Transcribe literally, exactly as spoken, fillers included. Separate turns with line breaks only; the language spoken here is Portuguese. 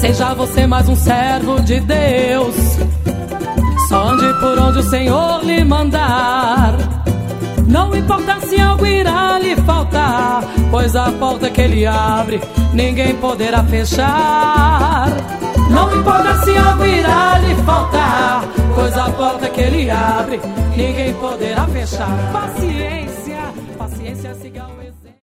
Seja você mais um servo de Deus, só ande por onde o Senhor lhe mandar. Não importa se algo irá lhe faltar, pois a porta que Ele abre ninguém poderá fechar. Não importa se algo irá lhe faltar, pois a porta que Ele abre ninguém poderá fechar. Paciência, paciência, siga o exemplo.